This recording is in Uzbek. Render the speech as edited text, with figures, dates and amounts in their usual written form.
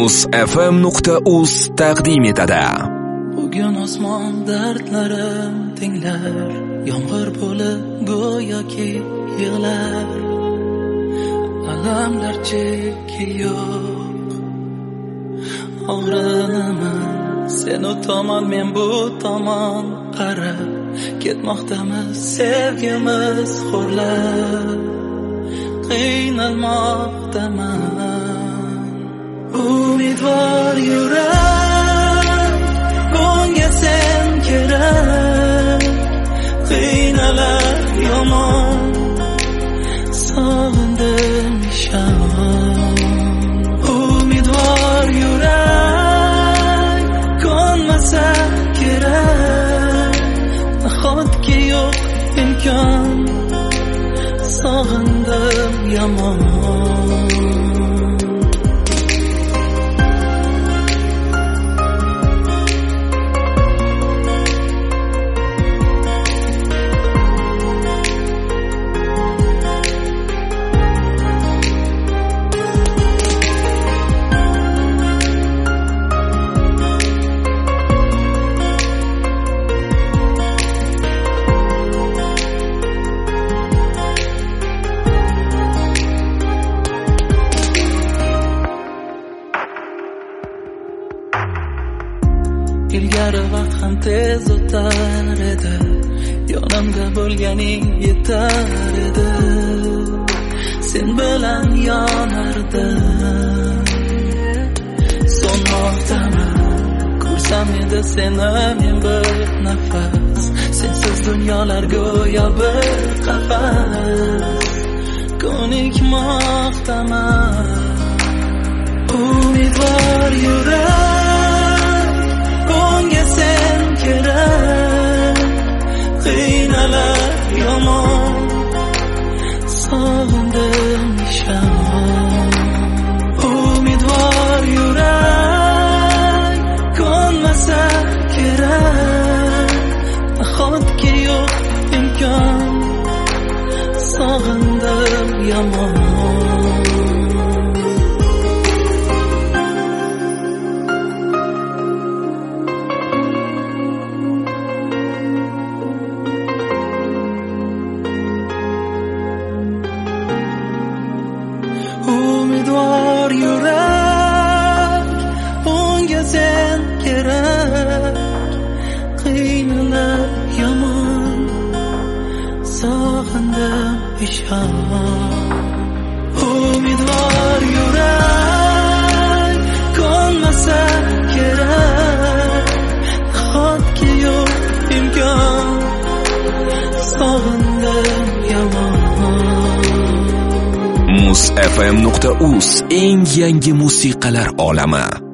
muzfm.uz taqdim etadi. Bugun osmon dardlarim tinglar, yomg'ir bo'lib go'yoki yig'lar. Alamlar cheki yo'q, og'rinaman sen u tomon men bu tomon qarab ketmoqdamiz sevgimiz xo'rlab. Qiynalmoqdaman umidvor yurak, bunga sen kerak. Qiynalar yomon, sog'indim ishon. Umidvor yurak, ko'nmasa kerak. Nahotki yo'q imkon, sog'indim yomon. Ilgari vaqt ham tez o'tar edi, yonimda bo'lganing yetar edi. Sen bilan yonardim, so'nmoqdaman. Ko'rsam edi seni men bir nafas, sensiz dunyolar go'yo bir qafas. Ko'nikmoqdaman umidvor yurak, bunga sen kerak. Qiynalar yomon, sog'indim ishon. Umidvor yurak, ko'nmasa kerak. Nahotki yo'q imkon, sog'indim yomon. Umidvor yurak, unga sen kerak. Qiynalar yomon, sog'indim ishon. Umidvor yurak, ko'nmasa kerak. Nahotki yo'q imkon, sog'indim yomon. muzfm.uz eng yangi musiqalar olami.